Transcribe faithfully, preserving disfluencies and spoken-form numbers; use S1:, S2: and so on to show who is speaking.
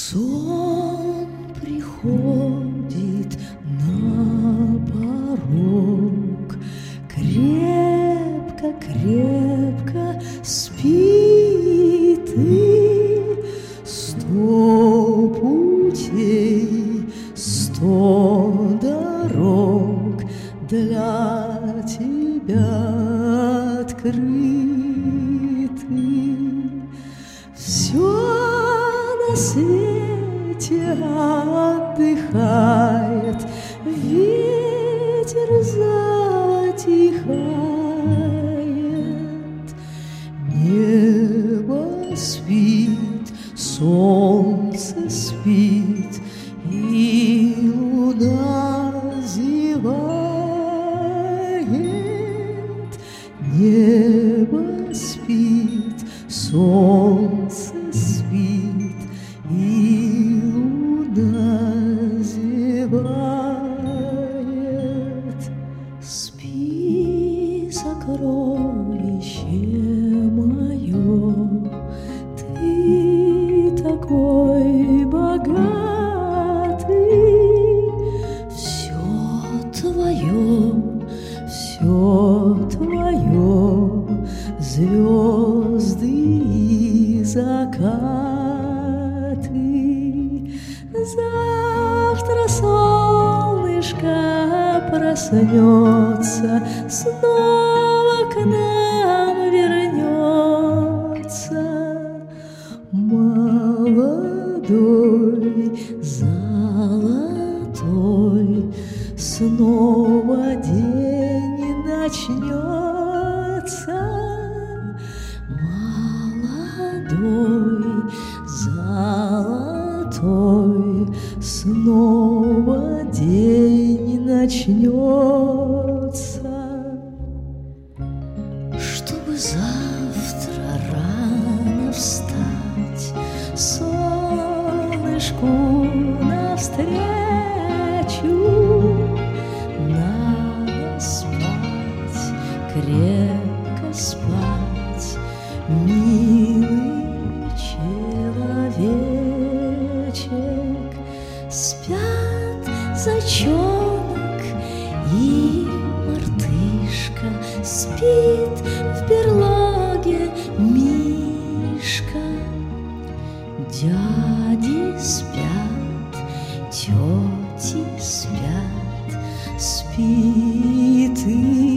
S1: Сон приходит на порог, крепко-крепко спит, и сто путей, сто дорог для тебя открыты. Все на свете отдыхает, ветер затихает, небо спит, солнце спит, и луна зевает. Небо спит, солнце спит, и луна зевает. Спи, сокровище мое, ты такой богатый, все твое, все твое, звезды и закаты. Завтра солнышко проснется, снова к нам вернется. Молодой, золотой, снова день начнется. Молодой, золотой, снова день начнется. Чтобы завтра рано встать, солнышку навстречу, надо спать, крепко спать, милый человечек. Спят зайчонок и мартышка, спит в берлоге мишка. Дяди спят, тети спят, спит и